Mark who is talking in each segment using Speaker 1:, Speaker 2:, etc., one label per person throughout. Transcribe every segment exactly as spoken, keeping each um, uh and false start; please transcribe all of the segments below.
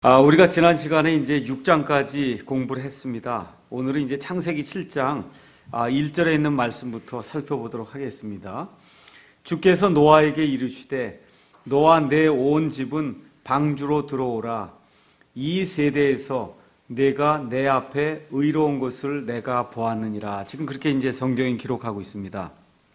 Speaker 1: 아, 우리가 지난 시간에 이제 육 장까지 공부를 했습니다. 오늘은 이제 창세기 칠 장 아, 일 절에 있는 말씀부터 살펴보도록 하겠습니다. 주께서 노아에게 이르시되 너와 내 온 집은 방주로 들어오라. 이 세대에서 내가 내 앞에 의로운 것을 내가 보았느니라. 지금 그렇게 이제 성경이 기록하고 있습니다.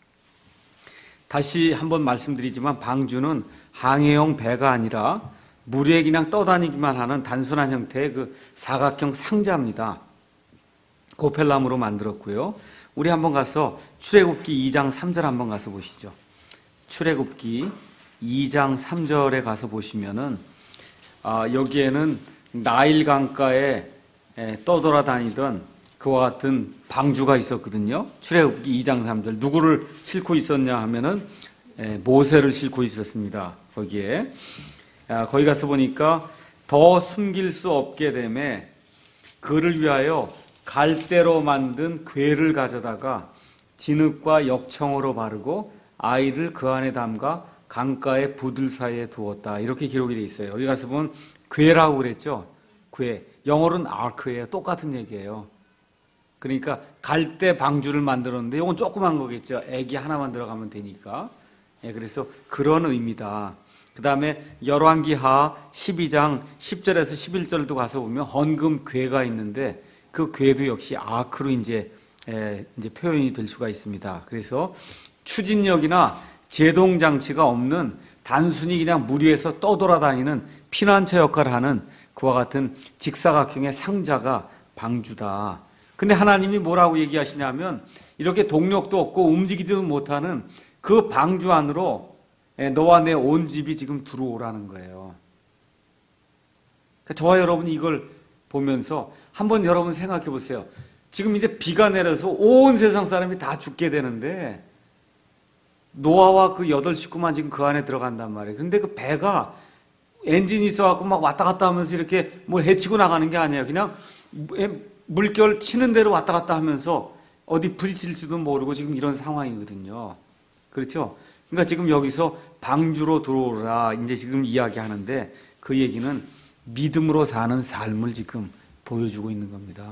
Speaker 1: 다시 한번 말씀드리지만 방주는 항해용 배가 아니라 물 위에 그냥 떠다니기만 하는 단순한 형태의 그 사각형 상자입니다. 고펠나무로 만들었고요. 우리 한번 가서 출애굽기 이 장 삼 절 한번 가서 보시죠. 출애굽기 이 장 삼 절에 가서 보시면은 아, 여기에는 나일 강가에 떠돌아다니던 그와 같은 방주가 있었거든요. 출애굽기 이 장 삼 절 누구를 싣고 있었냐 하면은 모세를 싣고 있었습니다. 거기에 거기 가서 보니까 더 숨길 수 없게 되매 그를 위하여 갈대로 만든 궤를 가져다가 진흙과 역청으로 바르고 아이를 그 안에 담가 강가의 부들 사이에 두었다. 이렇게 기록이 되어 있어요. 여기 가서 보면 궤라고 그랬죠. 궤. 영어로는 아크예요. 똑같은 얘기예요. 그러니까 갈대 방주를 만들었는데 이건 조그만 거겠죠. 애기 하나만 들어가면 되니까. 예, 그래서 그런 의미다. 그 다음에 열왕기하 십이 장 십 절에서 십일 절도 가서 보면 헌금 궤가 있는데 그 궤도 역시 아크로 이제, 에, 이제 표현이 될 수가 있습니다. 그래서 추진력이나 제동장치가 없는 단순히 그냥 물 위에서 떠돌아다니는 피난처 역할을 하는 그와 같은 직사각형의 상자가 방주다. 근데 하나님이 뭐라고 얘기하시냐면 이렇게 동력도 없고 움직이지도 못하는 그 방주 안으로 너와 내 온 집이 지금 들어오라는 거예요. 그러니까 저와 여러분이 이걸 보면서 한번 여러분 생각해 보세요. 지금 이제 비가 내려서 온 세상 사람이 다 죽게 되는데 노아와 그 여덟 식구만 지금 그 안에 들어간단 말이에요. 근데 그 배가 엔진이 있어갖고 막 왔다 갔다 하면서 이렇게 뭘 헤치고 나가는 게 아니에요. 그냥 물결 치는 대로 왔다 갔다 하면서 어디 부딪힐지도 모르고 지금 이런 상황이거든요. 그렇죠? 그러니까 지금 여기서 방주로 들어오라 이제 지금 이야기하는데 그 얘기는 믿음으로 사는 삶을 지금 보여주고 있는 겁니다.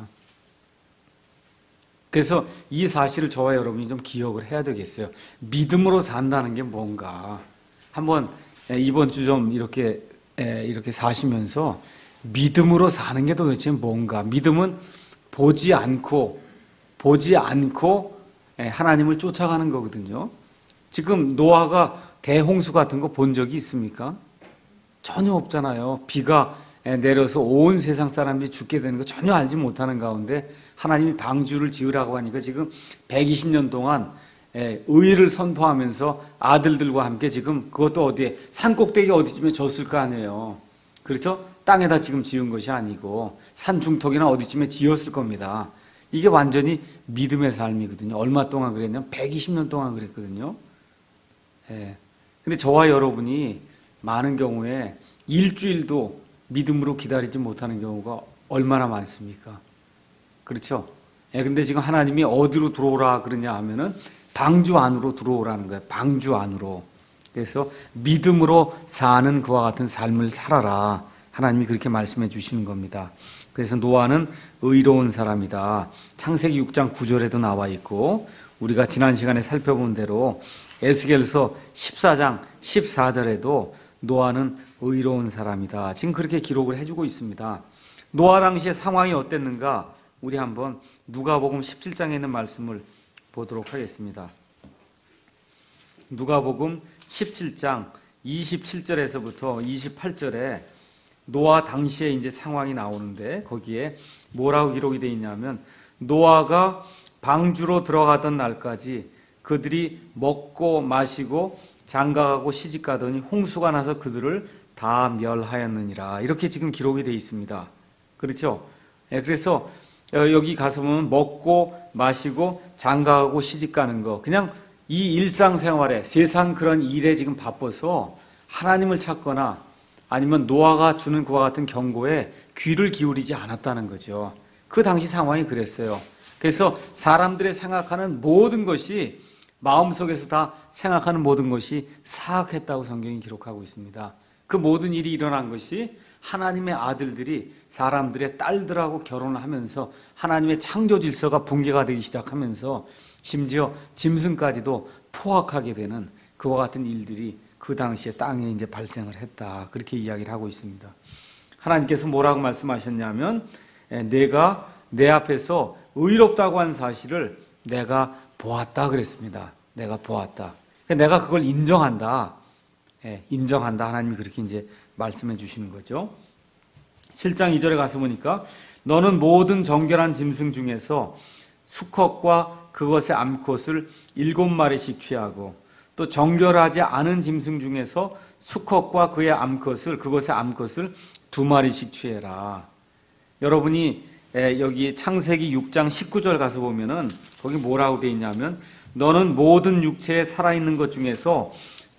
Speaker 1: 그래서 이 사실을 저와 여러분이 좀 기억을 해야 되겠어요. 믿음으로 산다는 게 뭔가 한번 이번 주 좀 이렇게 이렇게 사시면서 믿음으로 사는 게 도대체 뭔가. 믿음은 보지 않고 보지 않고 하나님을 쫓아가는 거거든요. 지금 노아가 대홍수 같은 거 본 적이 있습니까? 전혀 없잖아요. 비가 내려서 온 세상 사람들이 죽게 되는 거 전혀 알지 못하는 가운데 하나님이 방주를 지으라고 하니까 지금 백이십 년 동안 의를 선포하면서 아들들과 함께 지금 그것도 어디에 산꼭대기 어디쯤에 졌을 거 아니에요. 그렇죠? 땅에다 지금 지은 것이 아니고 산 중턱이나 어디쯤에 지었을 겁니다. 이게 완전히 믿음의 삶이거든요. 얼마 동안 그랬냐면 백이십 년 동안 그랬거든요. 예. 근데 저와 여러분이 많은 경우에 일주일도 믿음으로 기다리지 못하는 경우가 얼마나 많습니까? 그렇죠? 예. 근데 지금 하나님이 어디로 들어오라 그러냐 하면은 방주 안으로 들어오라는 거예요. 방주 안으로. 그래서 믿음으로 사는 그와 같은 삶을 살아라. 하나님이 그렇게 말씀해 주시는 겁니다. 그래서 노아는 의로운 사람이다. 창세기 육 장 구 절에도 나와 있고 우리가 지난 시간에 살펴본 대로 에스겔서 십사 장 십사 절에도 노아는 의로운 사람이다. 지금 그렇게 기록을 해주고 있습니다. 노아 당시의 상황이 어땠는가? 우리 한번 누가복음 십칠 장에 있는 말씀을 보도록 하겠습니다. 누가복음 십칠 장 이십칠 절에서부터 이십팔 절에 노아 당시에 이제 상황이 나오는데 거기에 뭐라고 기록이 되어 있냐면 노아가 방주로 들어가던 날까지 그들이 먹고 마시고 장가가고 시집가더니 홍수가 나서 그들을 다 멸하였느니라. 이렇게 지금 기록이 되어 있습니다. 그렇죠? 예, 그래서 여기 가서 보면 먹고 마시고 장가가고 시집가는 거 그냥 이 일상생활에 세상 그런 일에 지금 바빠서 하나님을 찾거나 아니면 노아가 주는 그와 같은 경고에 귀를 기울이지 않았다는 거죠. 그 당시 상황이 그랬어요. 그래서 사람들의 생각하는 모든 것이 마음속에서 다 생각하는 모든 것이 사악했다고 성경이 기록하고 있습니다. 그 모든 일이 일어난 것이 하나님의 아들들이 사람들의 딸들하고 결혼을 하면서 하나님의 창조 질서가 붕괴가 되기 시작하면서 심지어 짐승까지도 포악하게 되는 그와 같은 일들이 그 당시에 땅에 이제 발생을 했다. 그렇게 이야기를 하고 있습니다. 하나님께서 뭐라고 말씀하셨냐면 내가 내 앞에서 의롭다고 한 사실을 내가 보았다 그랬습니다. 내가 보았다. 내가 그걸 인정한다. 인정한다. 하나님이 그렇게 이제 말씀해 주시는 거죠. 칠 장 이 절에 가서 보니까 너는 모든 정결한 짐승 중에서 수컷과 그것의 암컷을 일곱 마리씩 취하고 또 정결하지 않은 짐승 중에서 수컷과 그의 암컷을 그것의 암컷을 두 마리씩 취해라. 여러분이 여기 창세기 육 장 십구 절 가서 보면은 거기 뭐라고 되어 있냐면 너는 모든 육체에 살아있는 것 중에서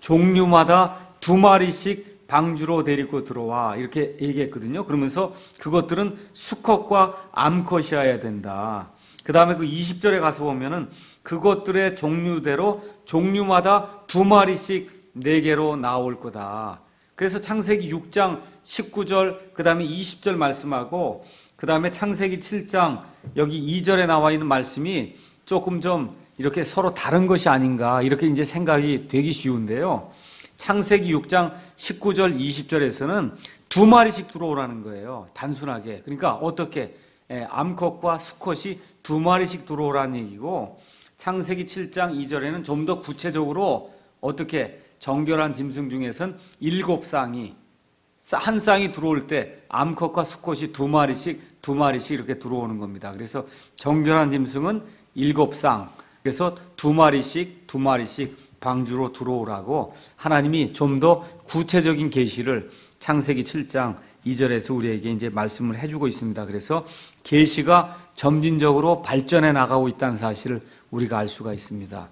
Speaker 1: 종류마다 두 마리씩 방주로 데리고 들어와 이렇게 얘기했거든요. 그러면서 그것들은 수컷과 암컷이어야 된다. 그 다음에 그 이십 절에 가서 보면은 그것들의 종류대로 종류마다 두 마리씩 네개로 나올 거다. 그래서 창세기 육 장 십구 절 그 다음에 이십 절 말씀하고 그 다음에 창세기 칠 장 여기 이 절에 나와 있는 말씀이 조금 좀 이렇게 서로 다른 것이 아닌가 이렇게 이제 생각이 되기 쉬운데요. 창세기 육 장 십구 절 이십 절에서는 두 마리씩 들어오라는 거예요. 단순하게. 그러니까 어떻게 암컷과 수컷이 두 마리씩 들어오라는 얘기고 창세기 칠 장 이 절에는 좀 더 구체적으로 어떻게 정결한 짐승 중에선 일곱 쌍이 한 쌍이 들어올 때 암컷과 수컷이 두 마리씩 두 마리씩 이렇게 들어오는 겁니다. 그래서 정결한 짐승은 일곱 쌍 그래서 두 마리씩 두 마리씩 방주로 들어오라고 하나님이 좀 더 구체적인 계시를 창세기 칠 장 이 절에서 우리에게 이제 말씀을 해주고 있습니다. 그래서 계시가 점진적으로 발전해 나가고 있다는 사실을 우리가 알 수가 있습니다.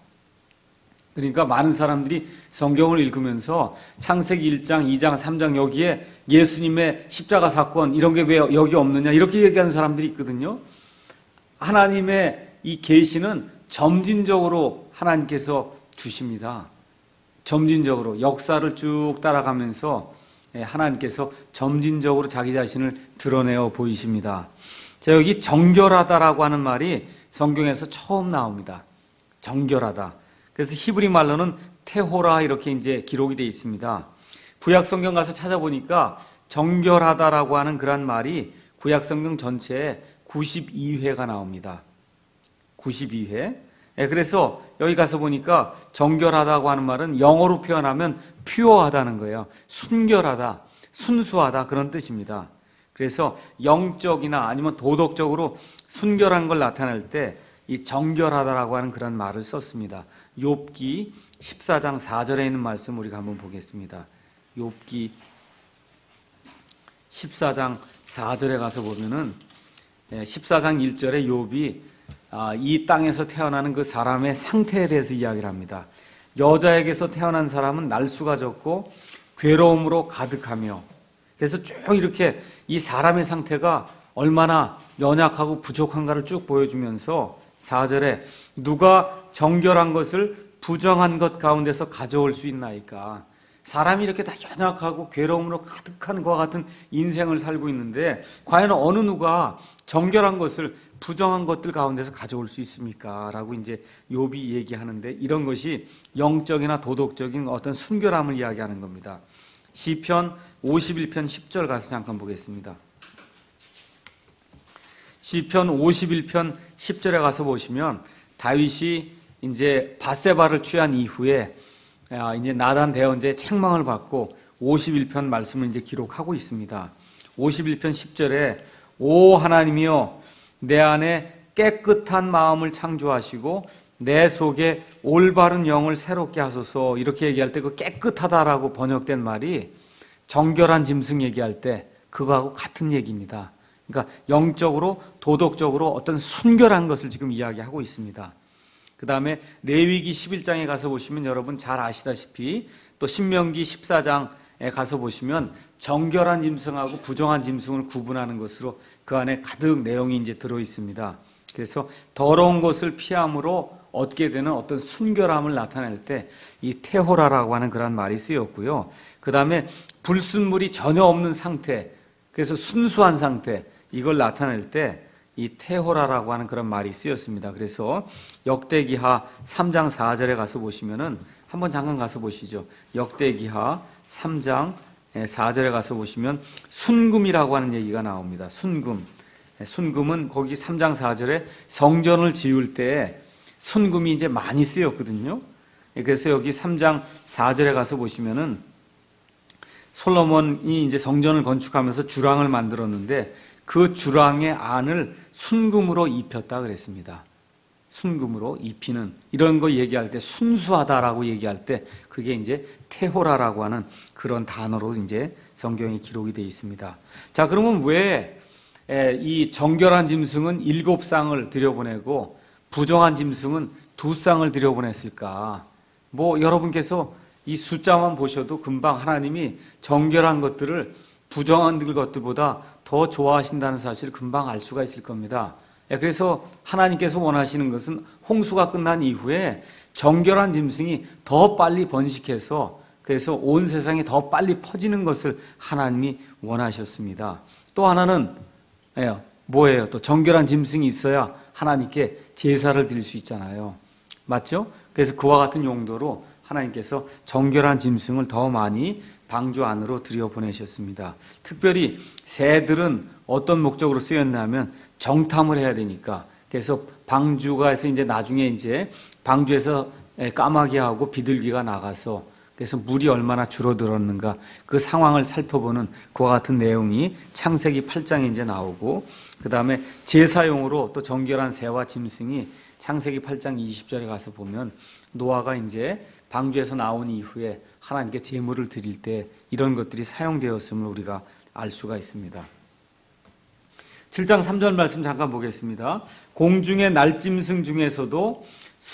Speaker 1: 그러니까 많은 사람들이 성경을 읽으면서 창세기 일 장, 이 장, 삼 장 여기에 예수님의 십자가 사건 이런 게 왜 여기 없느냐 이렇게 얘기하는 사람들이 있거든요. 하나님의 이 계시는 점진적으로 하나님께서 주십니다. 점진적으로 역사를 쭉 따라가면서 하나님께서 점진적으로 자기 자신을 드러내어 보이십니다. 자, 여기 정결하다라고 하는 말이 성경에서 처음 나옵니다. 정결하다. 그래서 히브리 말로는 테호라 이렇게 이제 기록이 되어 있습니다. 구약 성경 가서 찾아보니까 정결하다라고 하는 그런 말이 구약 성경 전체에 구십이 회가 나옵니다. 구십이 회. 예, 그래서 여기 가서 보니까 정결하다고 하는 말은 영어로 표현하면 퓨어하다는 거예요. 순결하다, 순수하다 그런 뜻입니다. 그래서 영적이나 아니면 도덕적으로 순결한 걸 나타낼 때 이 정결하다라고 하는 그런 말을 썼습니다. 욥기 십사 장 사 절에 있는 말씀 우리가 한번 보겠습니다. 욥기 십사 장 사 절에 가서 보면은 십사 장 일 절에 욥이 이 땅에서 태어나는 그 사람의 상태에 대해서 이야기를 합니다. 여자에게서 태어난 사람은 날수가 적고 괴로움으로 가득하며 그래서 쭉 이렇게 이 사람의 상태가 얼마나 연약하고 부족한가를 쭉 보여주면서 사 절에 누가 정결한 것을 부정한 것 가운데서 가져올 수 있나이까. 사람이 이렇게 다 연약하고 괴로움으로 가득한 것과 같은 인생을 살고 있는데 과연 어느 누가 정결한 것을 부정한 것들 가운데서 가져올 수 있습니까? 라고 이제 욥이 얘기하는데 이런 것이 영적이나 도덕적인 어떤 순결함을 이야기하는 겁니다. 시편 오십일 편 십 절 가서 잠깐 보겠습니다. 시편 오십일 편 십 절에 가서 보시면 다윗이 이제 밧세바를 취한 이후에 이제 나단 대언자의 책망을 받고 오십일 편 말씀을 이제 기록하고 있습니다. 오십일 편 십 절에 오 하나님이여 내 안에 깨끗한 마음을 창조하시고 내 속에 올바른 영을 새롭게 하소서 이렇게 얘기할 때 그 깨끗하다라고 번역된 말이 정결한 짐승 얘기할 때 그거하고 같은 얘기입니다. 그러니까 영적으로 도덕적으로 어떤 순결한 것을 지금 이야기하고 있습니다. 그 다음에 레위기 십일 장에 가서 보시면 여러분 잘 아시다시피 또 신명기 십사 장에 가서 보시면 정결한 짐승하고 부정한 짐승을 구분하는 것으로 그 안에 가득 내용이 이제 들어 있습니다. 그래서 더러운 것을 피함으로 얻게 되는 어떤 순결함을 나타낼 때 이 테호라라고 하는 그런 말이 쓰였고요. 그 다음에 불순물이 전혀 없는 상태, 그래서 순수한 상태, 이걸 나타낼 때 이 테호라라고 하는 그런 말이 쓰였습니다. 그래서 역대기하 삼 장 사 절에 가서 보시면은 한번 잠깐 가서 보시죠. 역대기하 삼 장 사 절에 가서 보시면 순금이라고 하는 얘기가 나옵니다. 순금. 순금은 거기 삼 장 사 절에 성전을 지을 때 순금이 이제 많이 쓰였거든요. 그래서 여기 삼 장 사 절에 가서 보시면은 솔로몬이 이제 성전을 건축하면서 주랑을 만들었는데 그 주랑의 안을 순금으로 입혔다 그랬습니다. 순금으로 입히는, 이런 거 얘기할 때 순수하다라고 얘기할 때 그게 이제 테호라라고 하는 그런 단어로 이제 성경에 기록이 되어 있습니다. 자, 그러면 왜 이 정결한 짐승은 일곱 쌍을 들여보내고 부정한 짐승은 두 쌍을 들여보냈을까? 뭐 여러분께서 이 숫자만 보셔도 금방 하나님이 정결한 것들을 부정한 것들보다 더 좋아하신다는 사실을 금방 알 수가 있을 겁니다. 그래서 하나님께서 원하시는 것은 홍수가 끝난 이후에 정결한 짐승이 더 빨리 번식해서 그래서 온 세상에 더 빨리 퍼지는 것을 하나님이 원하셨습니다. 또 하나는 뭐예요? 또 정결한 짐승이 있어야 하나님께 제사를 드릴 수 있잖아요. 맞죠? 그래서 그와 같은 용도로 하나님께서 정결한 짐승을 더 많이 방주 안으로 들여보내셨습니다. 특별히 새들은 어떤 목적으로 쓰였냐면 정탐을 해야 되니까, 그래서 방주가에서 이제 나중에 이제 방주에서 까마귀하고 비둘기가 나가서 그래서 물이 얼마나 줄어들었는가 그 상황을 살펴보는 그와 같은 내용이 창세기 팔 장에 이제 나오고, 그 다음에 제사용으로 또 정결한 새와 짐승이 창세기 팔 장 이십 절에 가서 보면 노아가 이제 방주에서 나온 이후에 하나님께 제물을 드릴 때 이런 것들이 사용되었음을 우리가 알 수가 있습니다. 칠 장 삼 절 말씀 잠깐 보겠습니다. 공중의 날짐승 중에서도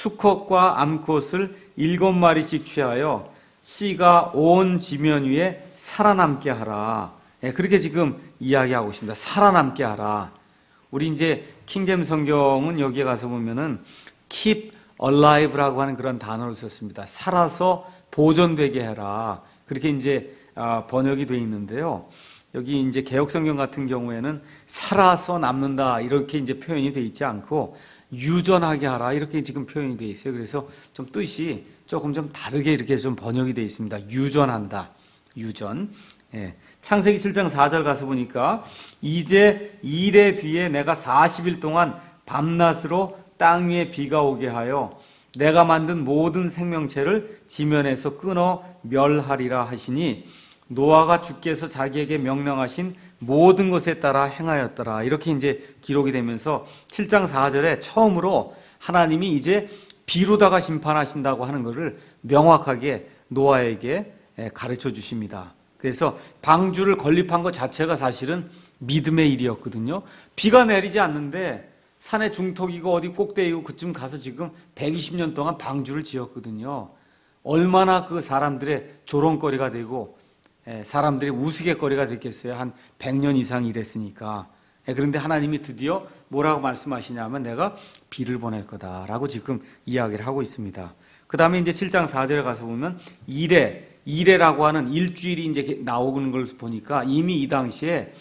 Speaker 1: 수컷과 암컷을 일곱 마리씩 취하여 씨가 온 지면 위에 살아남게 하라. 네, 그렇게 지금 이야기하고 있습니다. 살아남게 하라. 우리 이제 킹제임스 성경은 여기에 가서 보면은 keep alive라고 하는 그런 단어를 썼습니다. 살아서 보존되게 해라. 그렇게 이제 번역이 되어 있는데요. 여기 이제 개역성경 같은 경우에는 살아서 남는다 이렇게 이제 표현이 되어 있지 않고 유전하게 하라 이렇게 지금 표현이 되어 있어요. 그래서 좀 뜻이 조금 좀 다르게 이렇게 좀 번역이 되어 있습니다. 유전한다. 유전. 예. 창세기 칠 장 사 절 가서 보니까 이제 이레 뒤에 내가 사십 일 동안 밤낮으로 땅 위에 비가 오게 하여 내가 만든 모든 생명체를 지면에서 끊어 멸하리라 하시니 노아가 주께서 자기에게 명령하신 모든 것에 따라 행하였더라. 이렇게 이제 기록이 되면서 칠 장 사 절에 처음으로 하나님이 이제 비로다가 심판하신다고 하는 것을 명확하게 노아에게 가르쳐 주십니다. 그래서 방주를 건립한 것 자체가 사실은 믿음의 일이었거든요. 비가 내리지 않는데 산의 중턱이고 어디 꼭대기고 그쯤 가서 지금 백이십 년 동안 방주를 지었거든요. 얼마나 그 사람들의 조롱거리가 되고 사람들의 우스갯거리가 됐겠어요. 한 백 년 이상 일했으니까. 그런데 하나님이 드디어 뭐라고 말씀하시냐면 내가 비를 보낼 거다라고 지금 이야기를 하고 있습니다. 그 다음에 이제 칠 장 사 절에 가서 보면 이레, 이레라고 하는 일주일이 이제 나오는 걸 보니까 이미 이 당시에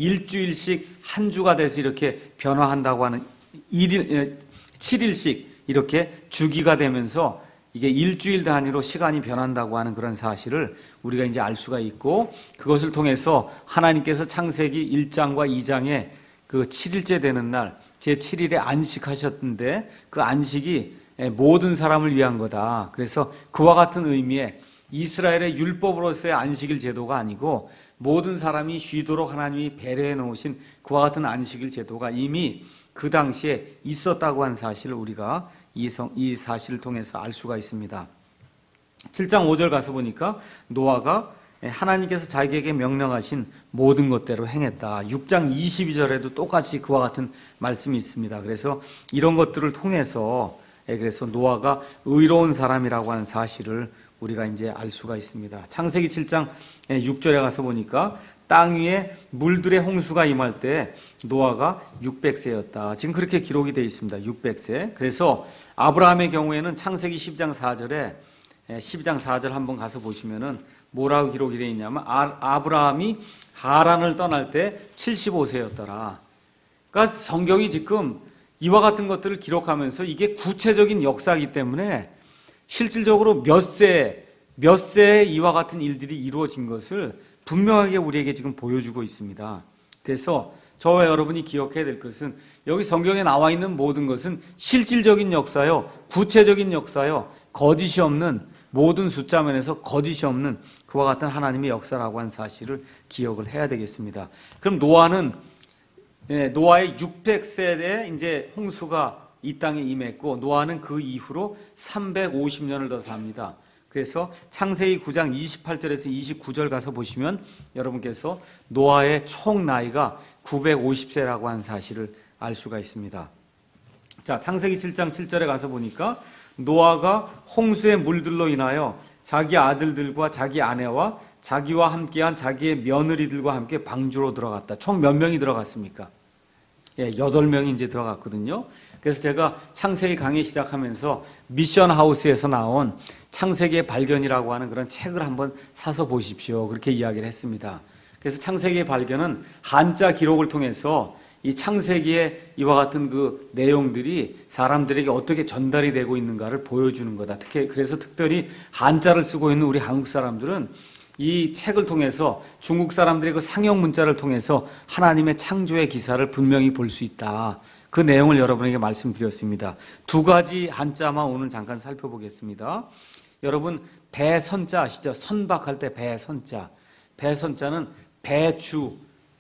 Speaker 1: 일주일씩 한 주가 돼서 이렇게 변화한다고 하는 일, 칠 일씩 이렇게 주기가 되면서 이게 일주일 단위로 시간이 변한다고 하는 그런 사실을 우리가 이제 알 수가 있고, 그것을 통해서 하나님께서 창세기 일 장과 이 장에 그 칠 일째 되는 날 제칠 일에 안식하셨는데 그 안식이 모든 사람을 위한 거다. 그래서 그와 같은 의미의 이스라엘의 율법으로서의 안식일 제도가 아니고 모든 사람이 쉬도록 하나님이 배려해 놓으신 그와 같은 안식일 제도가 이미 그 당시에 있었다고 한 사실을 우리가 이, 성, 이 사실을 통해서 알 수가 있습니다. 칠 장 오 절 가서 보니까 노아가 하나님께서 자기에게 명령하신 모든 것대로 행했다. 육 장 이십이 절에도 똑같이 그와 같은 말씀이 있습니다. 그래서 이런 것들을 통해서 그래서 노아가 의로운 사람이라고 하는 사실을 우리가 이제 알 수가 있습니다. 창세기 칠 장 육 절에 가서 보니까 땅 위에 물들의 홍수가 임할 때 노아가 육백 세였다. 지금 그렇게 기록이 되어 있습니다. 육백 세. 그래서 아브라함의 경우에는 창세기 십 장 사 절에 십이 장 사 절 한번 가서 보시면은 뭐라고 기록이 되어 있냐면 아, 아브라함이 하란을 떠날 때 칠십오 세였더라. 그러니까 성경이 지금 이와 같은 것들을 기록하면서 이게 구체적인 역사이기 때문에 실질적으로 몇 세, 몇 세에 이와 같은 일들이 이루어진 것을 분명하게 우리에게 지금 보여주고 있습니다. 그래서 저와 여러분이 기억해야 될 것은 여기 성경에 나와 있는 모든 것은 실질적인 역사요, 구체적인 역사요, 거짓이 없는, 모든 숫자면에서 거짓이 없는 그와 같은 하나님의 역사라고 하는 사실을 기억을 해야 되겠습니다. 그럼 노아는 예, 노아의 육백 세에 이제 홍수가 이 땅에 임했고 노아는 그 이후로 삼백오십 년을 더 삽니다. 그래서 창세기 구 장 이십팔 절에서 이십구 절 가서 보시면 여러분께서 노아의 총 나이가 구백오십 세라고 하는 사실을 알 수가 있습니다. 자, 창세기 칠 장 칠 절에 가서 보니까 노아가 홍수의 물들로 인하여 자기 아들들과 자기 아내와 자기와 함께한 자기의 며느리들과 함께 방주로 들어갔다. 총 몇 명이 들어갔습니까? 예, 여덟 명이 이제 들어갔거든요. 그래서 제가 창세기 강의 시작하면서 미션 하우스에서 나온 창세기의 발견이라고 하는 그런 책을 한번 사서 보십시오. 그렇게 이야기를 했습니다. 그래서 창세기의 발견은 한자 기록을 통해서 이 창세기의 이와 같은 그 내용들이 사람들에게 어떻게 전달이 되고 있는가를 보여주는 거다. 특히 그래서 특별히 한자를 쓰고 있는 우리 한국 사람들은 이 책을 통해서 중국 사람들의 그 상형 문자를 통해서 하나님의 창조의 기사를 분명히 볼 수 있다. 그 내용을 여러분에게 말씀드렸습니다. 두 가지 한자만 오늘 잠깐 살펴보겠습니다. 여러분 배선자 아시죠? 선박할 때 배선자. 배선자는 배주,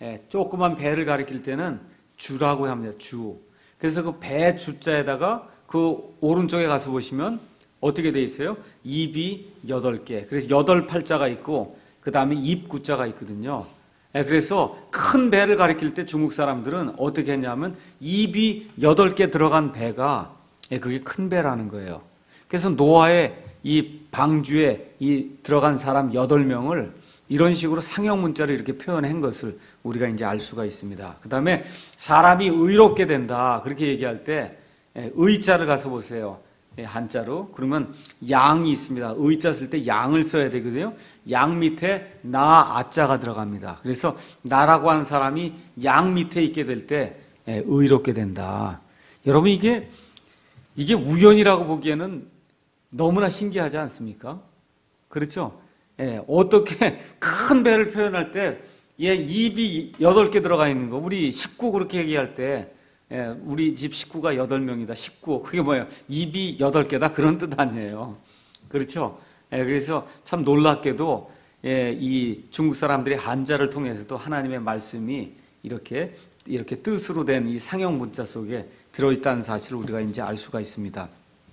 Speaker 1: 조그만 배를 가리킬 때는 주라고 합니다. 주. 그래서 그 배주자에다가 그 오른쪽에 가서 보시면 어떻게 돼 있어요? 입이 여덟 개. 그래서 여덟 팔자가 있고 그 다음에 입구자가 있거든요. 그래서 큰 배를 가리킬 때 중국 사람들은 어떻게 했냐면 입이 여덟 개 들어간 배가 그게 큰 배라는 거예요. 그래서 노아의 이 방주에 이 들어간 사람 여덟 명을 이런 식으로 상형 문자로 이렇게 표현한 것을 우리가 이제 알 수가 있습니다. 그 다음에 사람이 의롭게 된다. 그렇게 얘기할 때 의자를 가서 보세요. 한자로. 그러면 양이 있습니다. 의자 쓸 때 양을 써야 되거든요. 양 밑에 나, 아자가 들어갑니다. 그래서 나라고 하는 사람이 양 밑에 있게 될 때 의롭게 된다. 여러분 이게 이게 우연이라고 보기에는 너무나 신기하지 않습니까? 그렇죠? 예, 어떻게 큰 배를 표현할 때 얘 입이 여덟 개 들어가 있는 거. 우리 식구 그렇게 얘기할 때 예, 우리 집 식구가 여덟 명이다. 식구. 그게 뭐예요? 입이 여덟 개다. 그런 뜻 아니에요. 그렇죠? 예, 그래서 참 놀랍게도 예, 이 중국 사람들이 한자를 통해서도 하나님의 말씀이 이렇게 이렇게 뜻으로 된 이 상형 문자 속에 들어있다는 사실을 우리가 이제 알 수가 있습니다.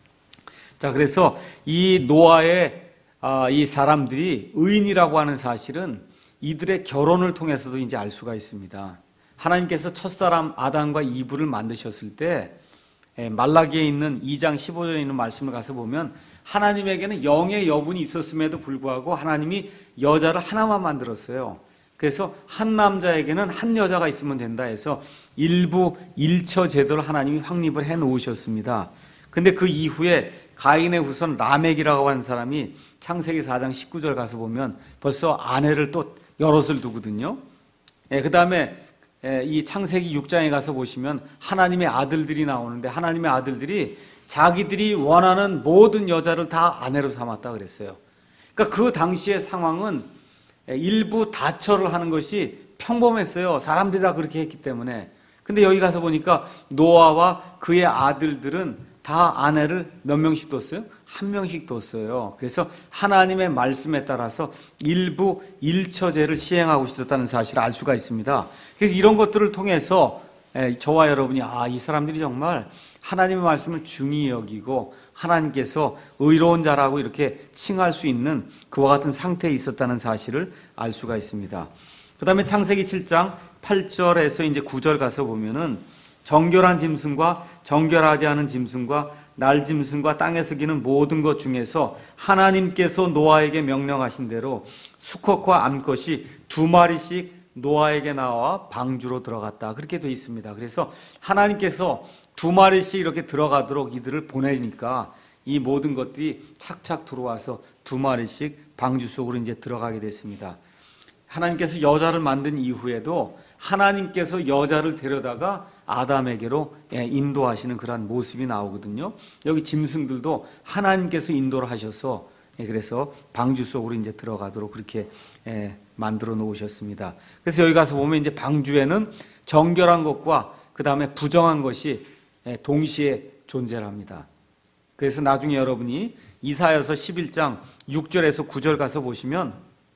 Speaker 1: 자, 그래서 이 노아의 아, 이 사람들이 의인이라고 하는 사실은 이들의 결혼을 통해서도 이제 알 수가 있습니다. 하나님께서 첫사람 아담과 이브를 만드셨을 때 말라기에 있는 이 장 십오 절에 있는 말씀을 가서 보면 하나님에게는 영의 여분이 있었음에도 불구하고 하나님이 여자를 하나만 만들었어요. 그래서 한 남자에게는 한 여자가 있으면 된다 해서 일부 일처 제도를 하나님이 확립을 해 놓으셨습니다. 근데 그 이후에 가인의 후손 라멕이라고 하는 사람이 창세기 사 장 십구 절 가서 보면 벌써 아내를 또 여럿을 두거든요. 그 다음에 이 창세기 육 장에 가서 보시면 하나님의 아들들이 나오는데 하나님의 아들들이 자기들이 원하는 모든 여자를 다 아내로 삼았다 그랬어요. 그러니까 그 당시의 상황은 일부 다처를 하는 것이 평범했어요. 사람들이 다 그렇게 했기 때문에. 근데 여기 가서 보니까 노아와 그의 아들들은 다 아내를 몇 명씩 뒀어요? 한 명씩 뒀어요. 그래서 하나님의 말씀에 따라서 일부 일처제를 시행하고 있었다는 사실을 알 수가 있습니다. 그래서 이런 것들을 통해서 저와 여러분이 아, 이 사람들이 정말 하나님의 말씀을 중히 여기고 하나님께서 의로운 자라고 이렇게 칭할 수 있는 그와 같은 상태에 있었다는 사실을 알 수가 있습니다. 그 다음에 창세기 칠 장 팔 절에서 이제 구 절 가서 보면은 정결한 짐승과 정결하지 않은 짐승과 날짐승과 땅에서 기는 모든 것 중에서 하나님께서 노아에게 명령하신 대로 수컷과 암컷이 두 마리씩 노아에게 나와 방주로 들어갔다. 그렇게 되어 있습니다. 그래서 하나님께서 두 마리씩 이렇게 들어가도록 이들을 보내니까 이 모든 것들이 착착 들어와서 두 마리씩 방주 속으로 이제 들어가게 됐습니다. 하나님께서 여자를 만든 이후에도 하나님께서 여자를 데려다가 아담에게로 인도하시는 그런 모습이 나오거든요. 여기 짐승들도 하나님께서 인도를 하셔서 그래서 방주 속으로 이제 들어가도록 그렇게 만들어 놓으셨습니다. 그래서 여기 가서 보면 이제 방주에는 정결한 것과 그 다음에 부정한 것이 동시에 존재합니다. 그래서 나중에 여러분이 이사야서 십일 장 육 절에서 구 절 가서 보시면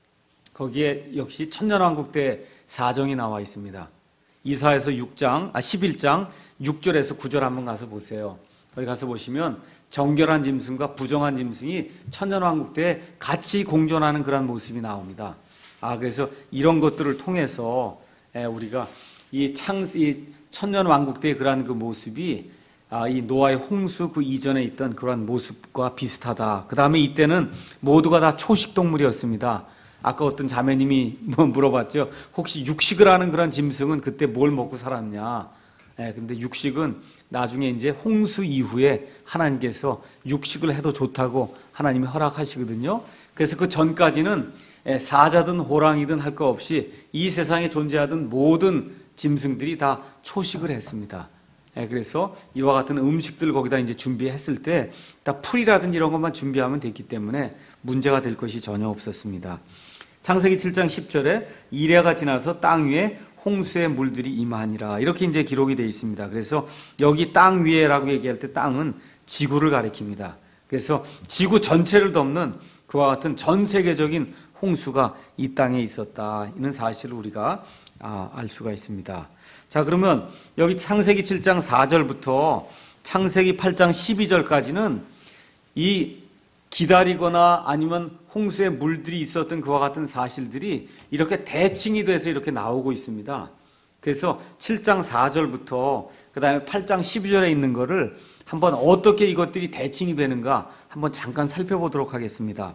Speaker 1: 거기에 역시 천년왕국 때 사정이 나와 있습니다. 이사야서 육 장, 아 십일 장 육 절에서 구 절 한번 가서 보세요. 거기 가서 보시면 정결한 짐승과 부정한 짐승이 천년왕국 때 같이 공존하는 그런 모습이 나옵니다. 아 그래서 이런 것들을 통해서 우리가 이 창, 이 천년왕국 때의 그러한 그 모습이 아, 이 노아의 홍수 그 이전에 있던 그런 모습과 비슷하다. 그 다음에 이때는 모두가 다 초식동물이었습니다. 아까 어떤 자매님이 물어봤죠. 혹시 육식을 하는 그런 짐승은 그때 뭘 먹고 살았냐? 예, 근데 육식은 나중에 이제 홍수 이후에 하나님께서 육식을 해도 좋다고 하나님이 허락하시거든요. 그래서 그 전까지는 사자든 호랑이든 할 거 없이 이 세상에 존재하던 모든 짐승들이 다 초식을 했습니다. 그래서 이와 같은 음식들을 거기다 이제 준비했을 때 다 풀이라든지 이런 것만 준비하면 됐기 때문에 문제가 될 것이 전혀 없었습니다. 창세기 칠 장 십 절에 이레가 지나서 땅 위에 홍수의 물들이 임하니라 이렇게 이제 기록이 되어 있습니다. 그래서 여기 땅 위에라고 얘기할 때 땅은 지구를 가리킵니다. 그래서 지구 전체를 덮는 그와 같은 전 세계적인 홍수가 이 땅에 있었다. 이는 사실을 우리가 알 수가 있습니다. 자, 그러면 여기 창세기 칠 장 사 절부터 창세기 팔 장 십이 절까지는 이 기다리거나 아니면 홍수의 물들이 있었던 그와 같은 사실들이 이렇게 대칭이 돼서 이렇게 나오고 있습니다. 그래서 칠 장 사 절부터 그 다음에 팔 장 십이 절에 있는 거를 한번 어떻게 이것들이 대칭이 되는가 한번 잠깐 살펴보도록 하겠습니다.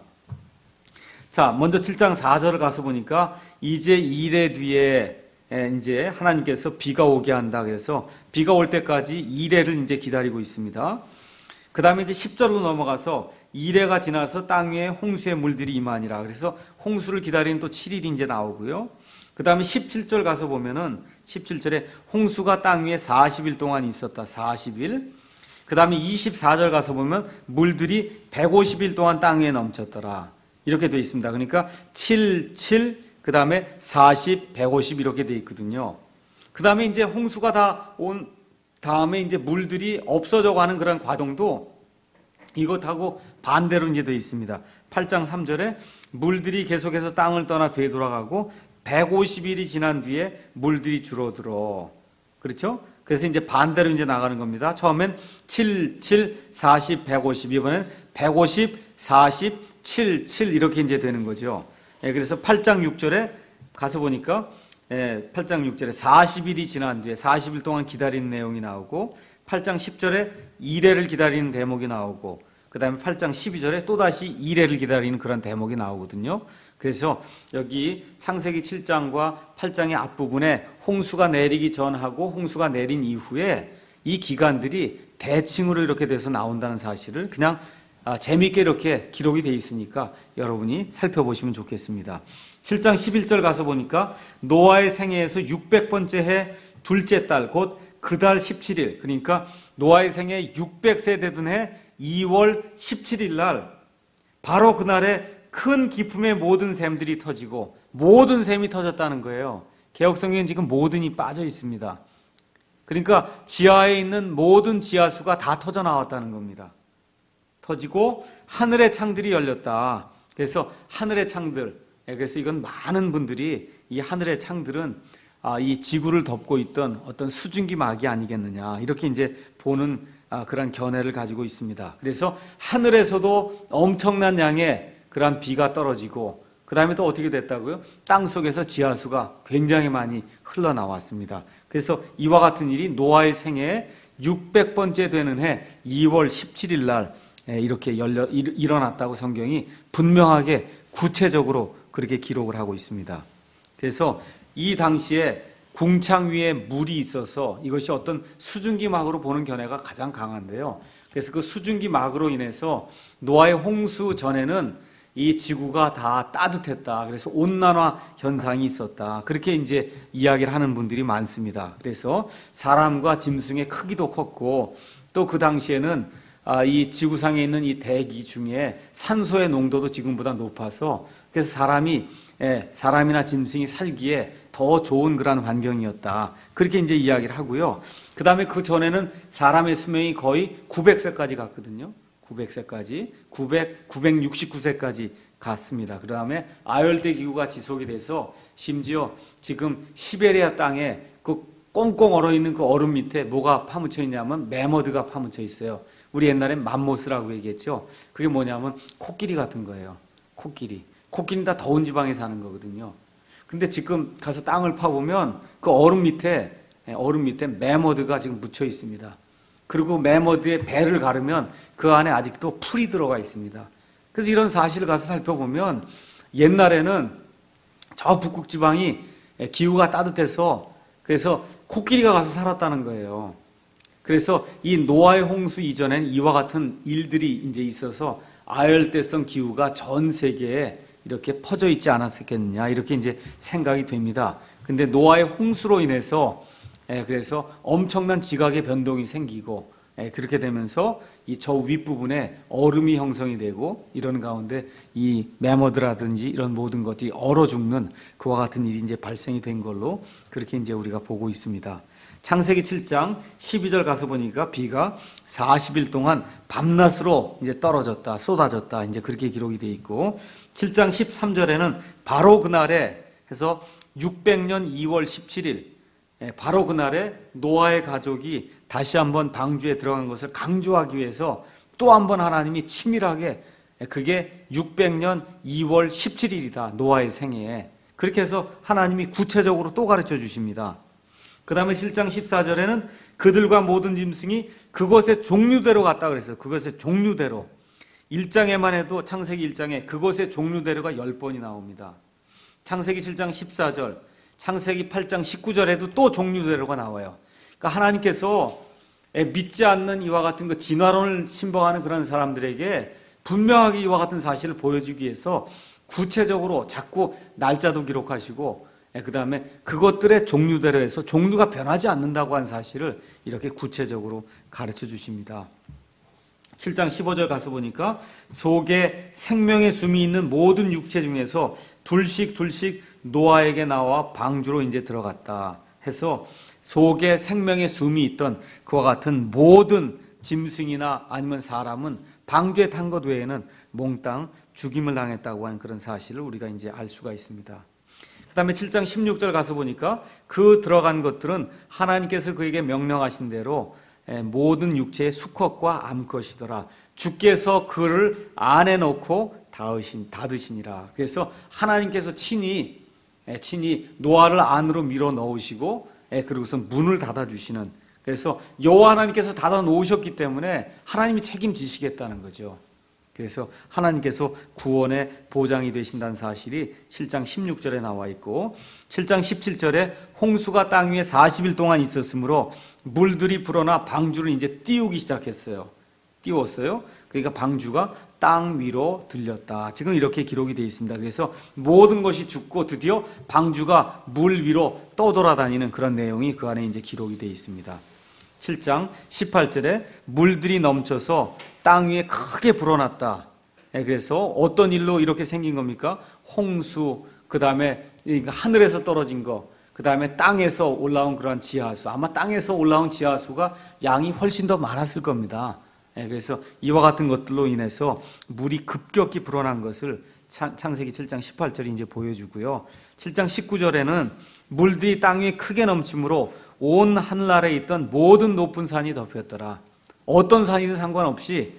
Speaker 1: 자, 먼저 칠 장 사 절을 가서 보니까 이제 이레 뒤에 이제 하나님께서 비가 오게 한다. 그래서 비가 올 때까지 이레를 이제 기다리고 있습니다. 그 다음에 이제 십 절로 넘어가서 이레가 지나서 땅 위에 홍수의 물들이 임하니라. 그래서 홍수를 기다리는 또 칠 일이 이제 나오고요. 그 다음에 십칠 절 가서 보면은 십칠 절에 홍수가 땅 위에 사십 일 동안 있었다. 사십 일. 그 다음에 이십사 절 가서 보면 물들이 백오십 일 동안 땅 위에 넘쳤더라. 이렇게 되어 있습니다. 그러니까 칠, 칠, 그 다음에 사십, 백오십 이렇게 되어 있거든요. 그 다음에 이제 홍수가 다 온 다음에 이제 물들이 없어져 가는 그런 과정도 이것하고 반대로 이제 되어 있습니다. 팔 장 삼 절에 물들이 계속해서 땅을 떠나 되돌아가고 백오십 일이 지난 뒤에 물들이 줄어들어. 그렇죠? 그래서 이제 반대로 이제 나가는 겁니다. 처음엔 칠, 칠, 사십, 백오십, 이번엔 백오십, 사십, 칠, 칠 이렇게 이제 되는 거죠. 예, 그래서 팔 장 육 절에 가서 보니까 예, 팔 장 육 절에 사십 일이 지난 뒤에 사십 일 동안 기다리는 내용이 나오고 팔 장 십 절에 이레를 기다리는 대목이 나오고 그 다음에 팔 장 십이 절에 또다시 이레를 기다리는 그런 대목이 나오거든요. 그래서 여기 창세기 칠 장과 팔 장의 앞부분에 홍수가 내리기 전하고 홍수가 내린 이후에 이 기간들이 대칭으로 이렇게 돼서 나온다는 사실을 그냥 아, 재미있게 이렇게 기록이 되어 있으니까 여러분이 살펴보시면 좋겠습니다. 칠 장 십일 절 가서 보니까 노아의 생애에서 육백 번째 해 둘째 달 곧 그 달 십칠 일 그러니까 노아의 생애 육백 세 되던 해 이월 십칠 일 날 바로 그날에 큰 기품의 모든 샘들이 터지고 모든 샘이 터졌다는 거예요. 개역성경엔 지금 모든이 빠져 있습니다. 그러니까 지하에 있는 모든 지하수가 다 터져 나왔다는 겁니다. 터지고 하늘의 창들이 열렸다. 그래서 하늘의 창들, 그래서 이건 많은 분들이 이 하늘의 창들은 이 지구를 덮고 있던 어떤 수증기 막이 아니겠느냐 이렇게 이제 보는 그런 견해를 가지고 있습니다. 그래서 하늘에서도 엄청난 양의 그런 비가 떨어지고 그 다음에 또 어떻게 됐다고요? 땅 속에서 지하수가 굉장히 많이 흘러나왔습니다. 그래서 이와 같은 일이 노아의 생애에 육백 번째 되는 해 이월 십칠 일 날 이렇게 열려, 일어났다고 성경이 분명하게 구체적으로 그렇게 기록을 하고 있습니다. 그래서 이 당시에 궁창 위에 물이 있어서 이것이 어떤 수증기 막으로 보는 견해가 가장 강한데요. 그래서 그 수증기 막으로 인해서 노아의 홍수 전에는 이 지구가 다 따뜻했다. 그래서 온난화 현상이 있었다. 그렇게 이제 이야기를 하는 분들이 많습니다. 그래서 사람과 짐승의 크기도 컸고 또 그 당시에는 아, 이 지구상에 있는 이 대기 중에 산소의 농도도 지금보다 높아서 그래서 사람이 예, 사람이나 짐승이 살기에 더 좋은 그런 환경이었다. 그렇게 이제 이야기를 하고요. 그 다음에 그 전에는 사람의 수명이 거의 구백 세까지 갔거든요. 구백 세까지, 구백, 구백육십구 세까지 갔습니다. 그 다음에 아열대 기후가 지속이 돼서 심지어 지금 시베리아 땅에 그 꽁꽁 얼어있는 그 얼음 밑에 뭐가 파묻혀 있냐면 매머드가 파묻혀 있어요. 우리 옛날엔 맘모스라고 얘기했죠. 그게 뭐냐면 코끼리 같은 거예요. 코끼리. 코끼리는 다 더운 지방에 사는 거거든요. 근데 지금 가서 땅을 파보면 그 얼음 밑에, 얼음 밑에 매머드가 지금 묻혀 있습니다. 그리고 매머드의 배를 가르면 그 안에 아직도 풀이 들어가 있습니다. 그래서 이런 사실을 가서 살펴보면 옛날에는 저 북극 지방이 기후가 따뜻해서 그래서 코끼리가 가서 살았다는 거예요. 그래서 이 노아의 홍수 이전엔 이와 같은 일들이 이제 있어서 아열대성 기후가 전 세계에 이렇게 퍼져 있지 않았겠느냐 이렇게 이제 생각이 됩니다. 근데 노아의 홍수로 인해서 예, 그래서 엄청난 지각의 변동이 생기고 예, 그렇게 되면서 이 저 윗부분에 얼음이 형성이 되고 이런 가운데 이 매머드라든지 이런 모든 것들이 얼어 죽는 그와 같은 일이 이제 발생이 된 걸로 그렇게 이제 우리가 보고 있습니다. 창세기 칠 장 십이 절 가서 보니까 비가 사십 일 동안 밤낮으로 이제 떨어졌다, 쏟아졌다, 이제 그렇게 기록이 되어 있고, 칠 장 십삼 절에는 바로 그날에 해서 육백 년 이월 십칠 일, 바로 그날에 노아의 가족이 다시 한번 방주에 들어간 것을 강조하기 위해서 또 한번 하나님이 치밀하게, 그게 육백 년 이월 십칠 일이다, 노아의 생애에. 그렇게 해서 하나님이 구체적으로 또 가르쳐 주십니다. 그 다음에 칠 장 십사 절에는 그들과 모든 짐승이 그것의 종류대로 갔다 그랬어요. 그것의 종류대로. 일 장에만 해도 창세기 일 장에 그것의 종류대로가 열 번이 나옵니다. 창세기 칠 장 십사 절, 창세기 팔 장 십구 절에도 또 종류대로가 나와요. 그러니까 하나님께서 믿지 않는 이와 같은 그 진화론을 신봉하는 그런 사람들에게 분명하게 이와 같은 사실을 보여주기 위해서 구체적으로 자꾸 날짜도 기록하시고 그 다음에 그것들의 종류대로 해서 종류가 변하지 않는다고 한 사실을 이렇게 구체적으로 가르쳐 주십니다. 칠 장 십오 절 가서 보니까 속에 생명의 숨이 있는 모든 육체 중에서 둘씩 둘씩 노아에게 나와 방주로 이제 들어갔다 해서 속에 생명의 숨이 있던 그와 같은 모든 짐승이나 아니면 사람은 방주에 탄 것 외에는 몽땅 죽임을 당했다고 하는 그런 사실을 우리가 이제 알 수가 있습니다. 그 다음에 칠 장 십육 절 가서 보니까 그 들어간 것들은 하나님께서 그에게 명령하신 대로 모든 육체의 수컷과 암컷이더라. 주께서 그를 안에 넣고 닫으신, 닫으시니라. 그래서 하나님께서 친히, 친히 노아를 안으로 밀어 넣으시고, 그리고서 문을 닫아주시는, 그래서 여호와 하나님께서 닫아 놓으셨기 때문에 하나님이 책임지시겠다는 거죠. 그래서 하나님께서 구원의 보장이 되신다는 사실이 칠 장 십육 절에 나와 있고, 칠 장 십칠 절에 홍수가 땅 위에 사십 일 동안 있었으므로 물들이 불어나 방주를 이제 띄우기 시작했어요. 띄웠어요. 그러니까 방주가 땅 위로 들렸다. 지금 이렇게 기록이 되어 있습니다. 그래서 모든 것이 죽고 드디어 방주가 물 위로 떠돌아다니는 그런 내용이 그 안에 이제 기록이 되어 있습니다. 칠 장 십팔 절에 물들이 넘쳐서 땅 위에 크게 불어났다. 그래서 어떤 일로 이렇게 생긴 겁니까? 홍수, 그 다음에 하늘에서 떨어진 거, 그 다음에 땅에서 올라온 그런 지하수. 아마 땅에서 올라온 지하수가 양이 훨씬 더 많았을 겁니다. 그래서 이와 같은 것들로 인해서 물이 급격히 불어난 것을 창세기 칠 장 십팔 절이 이제 보여주고요. 칠 장 십구 절에는 물들이 땅 위에 크게 넘침으로 온 하늘아래에 있던 모든 높은 산이 덮였더라. 어떤 산이든 상관없이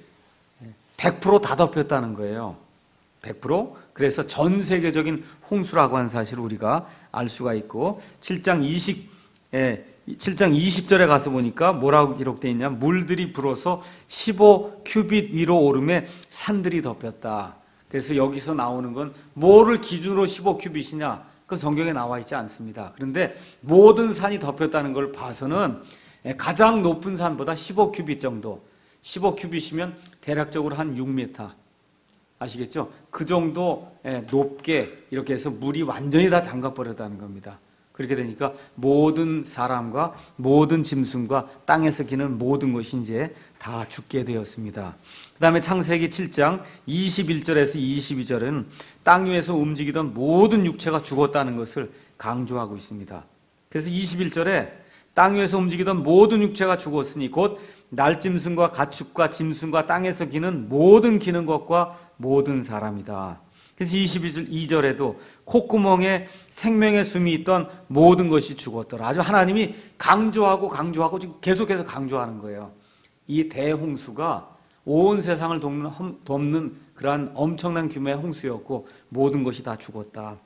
Speaker 1: 백 퍼센트 다 덮였다는 거예요. 백 퍼센트. 그래서 전 세계적인 홍수라고 하는 사실을 우리가 알 수가 있고, 칠 장 이십, 예, 칠 장 이십 절에 가서 보니까 뭐라고 기록되어 있냐? 물들이 불어서 십오 큐빗 위로 오름에 산들이 덮였다. 그래서 여기서 나오는 건 뭐를 기준으로 십오 큐빗이냐? 그건 성경에 나와 있지 않습니다. 그런데 모든 산이 덮였다는 걸 봐서는 가장 높은 산보다 십오 큐빗 정도, 십오 큐빗이면 대략적으로 한 육 미터, 아시겠죠? 그 정도 높게 이렇게 해서 물이 완전히 다 잠가버렸다는 겁니다. 그렇게 되니까 모든 사람과 모든 짐승과 땅에서 기는 모든 것이 이제 다 죽게 되었습니다. 그 다음에 창세기 칠 장 이십일 절에서 이십이 절은 땅 위에서 움직이던 모든 육체가 죽었다는 것을 강조하고 있습니다. 그래서 이십일 절에 땅 위에서 움직이던 모든 육체가 죽었으니 곧 날짐승과 가축과 짐승과 땅에서 기는 모든 기는 것과 모든 사람이다. 그래서 이십이 절에도 콧구멍에 생명의 숨이 있던 모든 것이 죽었더라. 아주 하나님이 강조하고 강조하고 지금 계속해서 강조하는 거예요. 이 대홍수가 온 세상을 덮는, 덮는 그러한 엄청난 규모의 홍수였고 모든 것이 다 죽었다.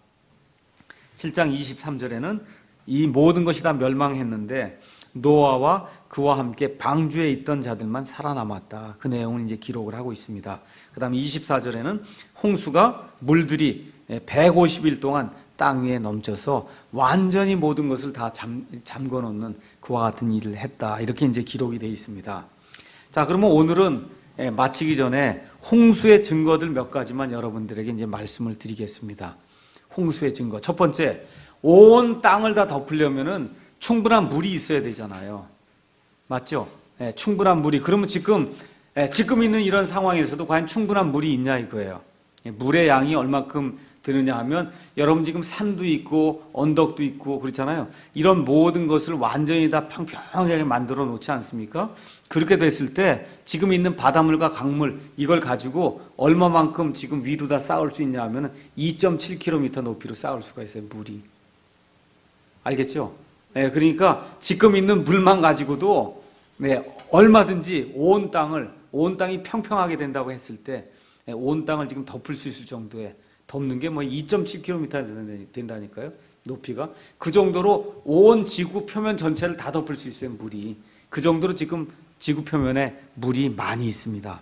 Speaker 1: 칠 장 이십삼 절에는 이 모든 것이 다 멸망했는데 노아와 그와 함께 방주에 있던 자들만 살아남았다. 그 내용을 이제 기록을 하고 있습니다. 그 다음에 이십사 절에는 홍수가 물들이 백오십 일 동안 땅 위에 넘쳐서 완전히 모든 것을 다 잠, 잠궈 놓는 그와 같은 일을 했다. 이렇게 이제 기록이 되어 있습니다. 자, 그러면 오늘은 마치기 전에 홍수의 증거들 몇 가지만 여러분들에게 이제 말씀을 드리겠습니다. 홍수의 증거. 첫 번째, 온 땅을 다 덮으려면은 충분한 물이 있어야 되잖아요. 맞죠? 예, 충분한 물이. 그러면 지금, 예, 지금 있는 이런 상황에서도 과연 충분한 물이 있냐 이거예요. 예, 물의 양이 얼마큼 되느냐 하면 여러분 지금 산도 있고 언덕도 있고 그렇잖아요. 이런 모든 것을 완전히 다 평평하게 만들어 놓지 않습니까? 그렇게 됐을 때 지금 있는 바닷물과 강물 이걸 가지고 얼마만큼 지금 위로 다 쌓을 수 있냐 하면 이 점 칠 킬로미터 높이로 쌓을 수가 있어요. 물이. 알겠죠? 네, 그러니까 지금 있는 물만 가지고도 네, 얼마든지 온 땅을 온 땅이 평평하게 된다고 했을 때 온 땅을 지금 덮을 수 있을 정도의 덮는 게 뭐 이 점 칠 킬로미터 된다니까요. 높이가. 그 정도로 온 지구 표면 전체를 다 덮을 수 있어요. 물이. 그 정도로 지금 지구 표면에 물이 많이 있습니다.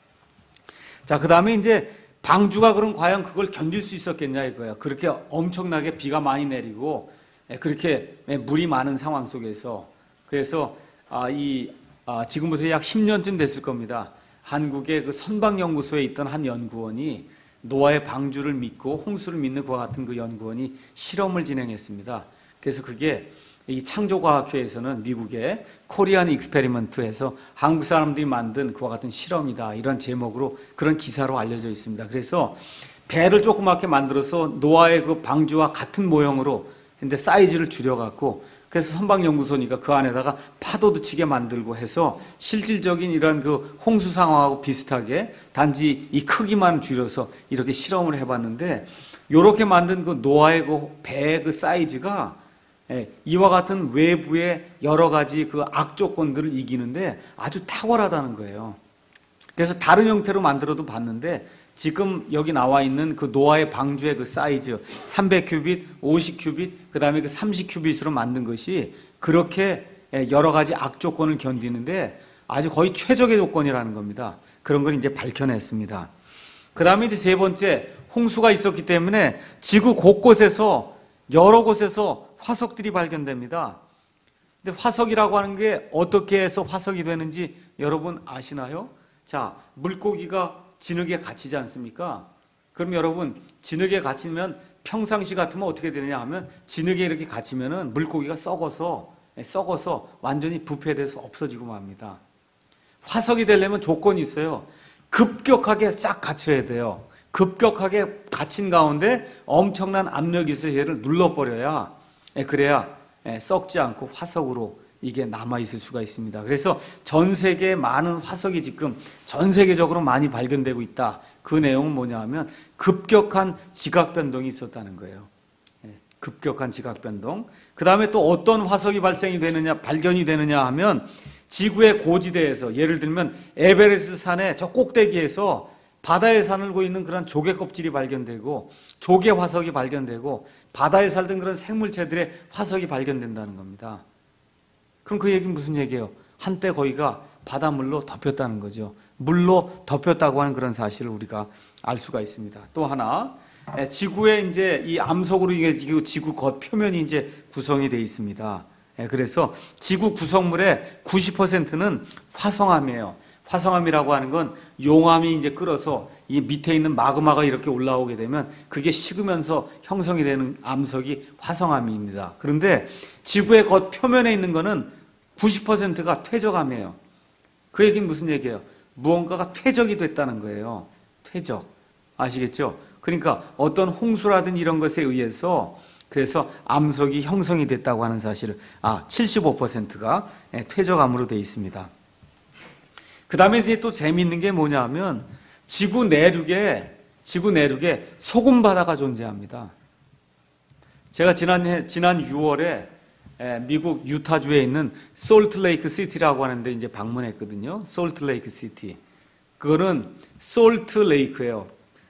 Speaker 1: 자, 그 다음에 이제 방주가 그럼 과연 그걸 견딜 수 있었겠냐 이거예요. 그렇게 엄청나게 비가 많이 내리고 그렇게 물이 많은 상황 속에서. 그래서 이 지금부터 약 십 년쯤 됐을 겁니다. 한국의 그 선박연구소에 있던 한 연구원이 노아의 방주를 믿고 홍수를 믿는 그와 같은 그 연구원이 실험을 진행했습니다. 그래서 그게 이 창조과학회에서는 미국의 코리안 익스페리먼트에서 한국 사람들이 만든 그와 같은 실험이다. 이런 제목으로 그런 기사로 알려져 있습니다. 그래서 배를 조그맣게 만들어서 노아의 그 방주와 같은 모형으로 근데 사이즈를 줄여갖고 그래서 선박연구소니까 그 안에다가 파도도 치게 만들고 해서 실질적인 이런 그 홍수 상황하고 비슷하게 단지 이 크기만 줄여서 이렇게 실험을 해봤는데 이렇게 만든 그 노아의 그 배의 그 사이즈가 이와 같은 외부의 여러 가지 그 악조건들을 이기는데 아주 탁월하다는 거예요. 그래서 다른 형태로 만들어도 봤는데 지금 여기 나와 있는 그 노아의 방주의 그 사이즈 삼백 큐빗, 오십 큐빗, 그 다음에 그 삼십 큐빗으로 만든 것이 그렇게 여러 가지 악조건을 견디는데 아주 거의 최적의 조건이라는 겁니다. 그런 걸 이제 밝혀냈습니다. 그 다음에 이제 세 번째, 홍수가 있었기 때문에 지구 곳곳에서 여러 곳에서 화석들이 발견됩니다. 근데 화석이라고 하는 게 어떻게 해서 화석이 되는지 여러분 아시나요? 자, 물고기가 진흙에 갇히지 않습니까? 그럼 여러분 진흙에 갇히면 평상시 같으면 어떻게 되느냐 하면 진흙에 이렇게 갇히면은 물고기가 썩어서 썩어서 완전히 부패돼서 없어지고 맙니다. 화석이 되려면 조건이 있어요. 급격하게 싹 갇혀야 돼요. 급격하게 갇힌 가운데 엄청난 압력이 있어서 얘를 눌러버려야 그래야 썩지 않고 화석으로 이게 남아있을 수가 있습니다. 그래서 전 세계에 많은 화석이 지금 전 세계적으로 많이 발견되고 있다. 그 내용은 뭐냐 하면 급격한 지각 변동이 있었다는 거예요. 급격한 지각 변동. 그 다음에 또 어떤 화석이 발생이 되느냐, 발견이 되느냐 하면 지구의 고지대에서 예를 들면 에베레스트 산의 저 꼭대기에서 바다에 살고 있는 그런 조개 껍질이 발견되고 조개 화석이 발견되고 바다에 살던 그런 생물체들의 화석이 발견된다는 겁니다. 그럼 그 얘기는 무슨 얘기예요? 한때 거기가 바닷물로 덮였다는 거죠. 물로 덮였다고 하는 그런 사실을 우리가 알 수가 있습니다. 또 하나, 지구의 이제 이 암석으로 이게 지구 겉 표면이 이제 구성이 되어 있습니다. 그래서 지구 구성물의 구십 퍼센트는 화성암이에요. 화성암이라고 하는 건 용암이 이제 끓어서 이 밑에 있는 마그마가 이렇게 올라오게 되면 그게 식으면서 형성이 되는 암석이 화성암입니다. 그런데 지구의 겉 표면에 있는 거는 구십 퍼센트가 퇴적암이에요. 그 얘기는 무슨 얘기예요? 무언가가 퇴적이 됐다는 거예요. 퇴적. 아시겠죠? 그러니까 어떤 홍수라든 이런 것에 의해서 그래서 암석이 형성이 됐다고 하는 사실을, 아, 칠십오 퍼센트가 퇴적암으로 되어 있습니다. 그 다음에 이제 또 재미있는 게 뭐냐 하면 지구 내륙에, 지구 내륙에 소금 바다가 존재합니다. 제가 지난, 지난 유월에 미국 유타주에 있는 솔트레이크 시티라고 하는데 이제 방문했거든요. 솔트레이크 시티. 그거는 솔트레이크예요.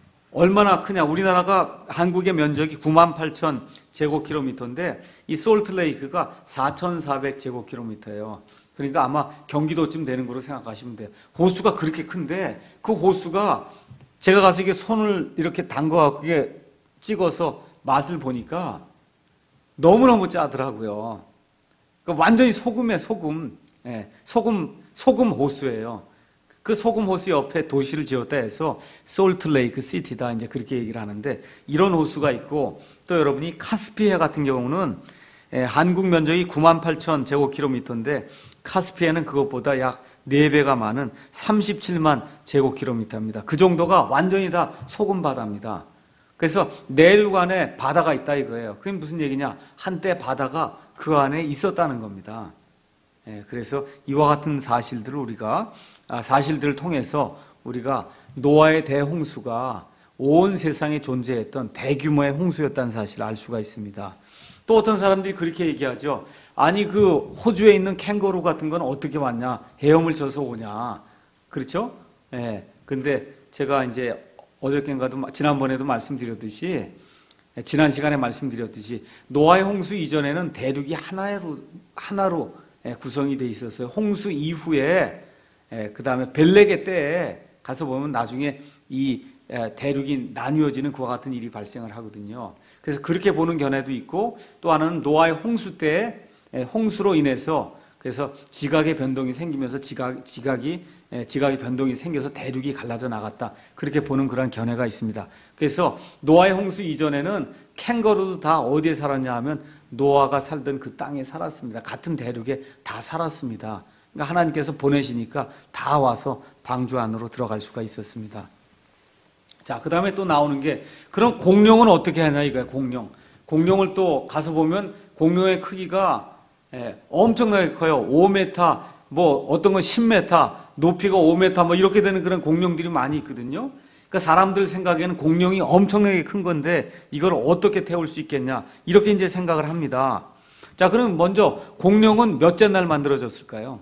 Speaker 1: 얼마나 크냐. 우리나라가 한국의 면적이 구만 팔천 제곱킬로미터인데 이 솔트레이크가 사천사백 제곱킬로미터예요. 그러니까 아마 경기도쯤 되는 거로 생각하시면 돼요. 호수가 그렇게 큰데 그 호수가 제가 가서 이게 손을 이렇게 담궈갖고 이게 찍어서 맛을 보니까 너무너무 짜더라고요. 그러니까 완전히 소금에 소금, 예, 소금, 소금 호수예요. 그 소금 호수 옆에 도시를 지었다 해서 솔트레이크 시티다 이제 그렇게 얘기를 하는데 이런 호수가 있고 또 여러분이 카스피해 같은 경우는 예, 한국 면적이 구만 팔천 제곱킬로미터인데 카스피해는 그것보다 약 네 배가 많은 삼십칠만 제곱킬로미터입니다. 그 정도가 완전히 다 소금 바다입니다. 그래서 내륙 안에 바다가 있다 이거예요. 그게 무슨 얘기냐? 한때 바다가 그 안에 있었다는 겁니다. 예, 그래서 이와 같은 사실들을 우리가 아, 사실들을 통해서 우리가 노아의 대홍수가 온 세상에 존재했던 대규모의 홍수였다는 사실을 알 수가 있습니다. 또 어떤 사람들이 그렇게 얘기하죠. 아니 그 호주에 있는 캥거루 같은 건 어떻게 왔냐? 헤엄을 쳐서 오냐? 그렇죠? 예. 근데 제가 이제 어저께인가도 지난번에도 말씀드렸듯이 지난 시간에 말씀드렸듯이 노아의 홍수 이전에는 대륙이 하나로 하나로 구성이 돼 있었어요. 홍수 이후에 그 다음에 벨레게 때에 가서 보면 나중에 이 대륙이 나뉘어지는 그와 같은 일이 발생을 하거든요. 그래서 그렇게 보는 견해도 있고 또 하나는 노아의 홍수 때 홍수로 인해서 그래서 지각의 변동이 생기면서 지각, 지각이 지각의 변동이 생겨서 대륙이 갈라져 나갔다. 그렇게 보는 그런 견해가 있습니다. 그래서 노아의 홍수 이전에는 캥거루도 다 어디에 살았냐 하면 노아가 살던 그 땅에 살았습니다. 같은 대륙에 다 살았습니다. 그러니까 하나님께서 보내시니까 다 와서 방주 안으로 들어갈 수가 있었습니다. 자, 그 다음에 또 나오는 게 그럼 공룡은 어떻게 하냐 이거야. 공룡. 공룡을 또 가서 보면 공룡의 크기가 예, 엄청나게 커요. 오 미터, 뭐 어떤 건 십 미터, 높이가 오 미터 뭐 이렇게 되는 그런 공룡들이 많이 있거든요. 그러니까 사람들 생각에는 공룡이 엄청나게 큰 건데 이걸 어떻게 태울 수 있겠냐 이렇게 이제 생각을 합니다. 자, 그럼 먼저 공룡은 몇째 날 만들어졌을까요?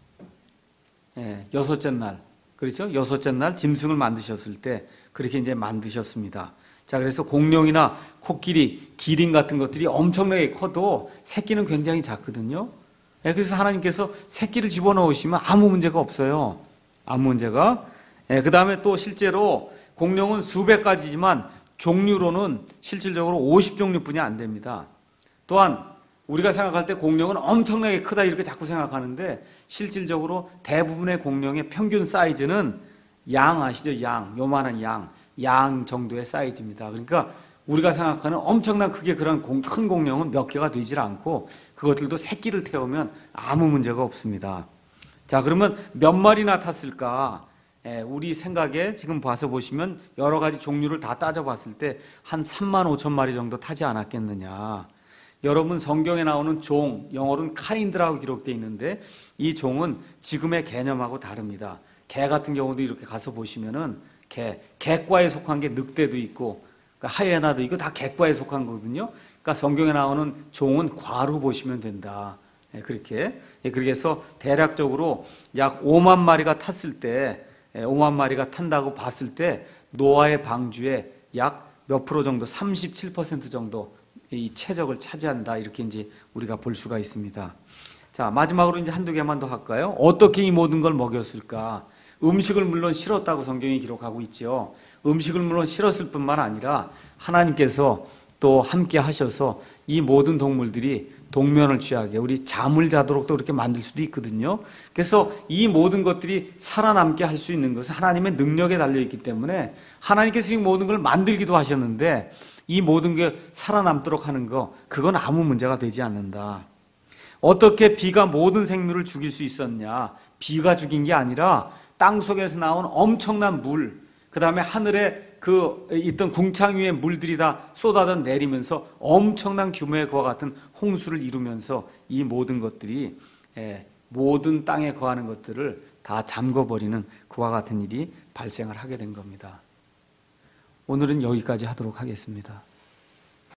Speaker 1: 예, 여섯째 날. 그렇죠? 여섯째 날 짐승을 만드셨을 때 그렇게 이제 만드셨습니다. 자, 그래서 공룡이나 코끼리, 기린 같은 것들이 엄청나게 커도 새끼는 굉장히 작거든요. 예, 그래서 하나님께서 새끼를 집어넣으시면 아무 문제가 없어요. 아무 문제가. 예, 그 다음에 또 실제로 공룡은 수백 가지지만 종류로는 실질적으로 오십 종류뿐이 안 됩니다. 또한 우리가 생각할 때 공룡은 엄청나게 크다 이렇게 자꾸 생각하는데 실질적으로 대부분의 공룡의 평균 사이즈는 양 아시죠? 양, 요만한 양, 양 정도의 사이즈입니다. 그러니까 우리가 생각하는 엄청난 크게 그런 공, 큰 공룡은 몇 개가 되질 않고 그것들도 새끼를 태우면 아무 문제가 없습니다. 자, 그러면 몇 마리나 탔을까? 예, 우리 생각에 지금 봐서 보시면 여러 가지 종류를 다 따져봤을 때 한 삼만 오천 마리 정도 타지 않았겠느냐. 여러분 성경에 나오는 종, 영어로는 카인드라고 기록되어 있는데 이 종은 지금의 개념하고 다릅니다. 개 같은 경우도 이렇게 가서 보시면은 개, 개과에 속한 게 늑대도 있고 그러니까 하이에나도 있고 다 개과에 속한 거거든요. 그러니까 성경에 나오는 종은 과로 보시면 된다. 예, 그렇게. 예, 그렇게 해서 대략적으로 약 오만 마리가 탔을 때 예, 오만 마리가 탄다고 봤을 때 노아의 방주에 약 몇 프로 정도, 삼십칠 퍼센트 정도 이 최적을 차지한다. 이렇게 이제 우리가 볼 수가 있습니다. 자, 마지막으로 이제 한두 개만 더 할까요? 어떻게 이 모든 걸 먹였을까? 음식을 물론 싫었다고 성경이 기록하고 있죠. 음식을 물론 싫었을 뿐만 아니라 하나님께서 또 함께 하셔서 이 모든 동물들이 동면을 취하게, 우리 잠을 자도록 또 그렇게 만들 수도 있거든요. 그래서 이 모든 것들이 살아남게 할 수 있는 것은 하나님의 능력에 달려있기 때문에 하나님께서 이 모든 걸 만들기도 하셨는데 이 모든 게 살아남도록 하는 거, 그건 아무 문제가 되지 않는다. 어떻게 비가 모든 생물을 죽일 수 있었냐? 비가 죽인 게 아니라 땅 속에서 나온 엄청난 물, 그 다음에 하늘에 그 있던 궁창 위에 물들이 다 쏟아져 내리면서 엄청난 규모의 그와 같은 홍수를 이루면서 이 모든 것들이 모든 땅에 거하는 것들을 다 잠궈버리는 그와 같은 일이 발생을 하게 된 겁니다. 오늘은 여기까지 하도록 하겠습니다.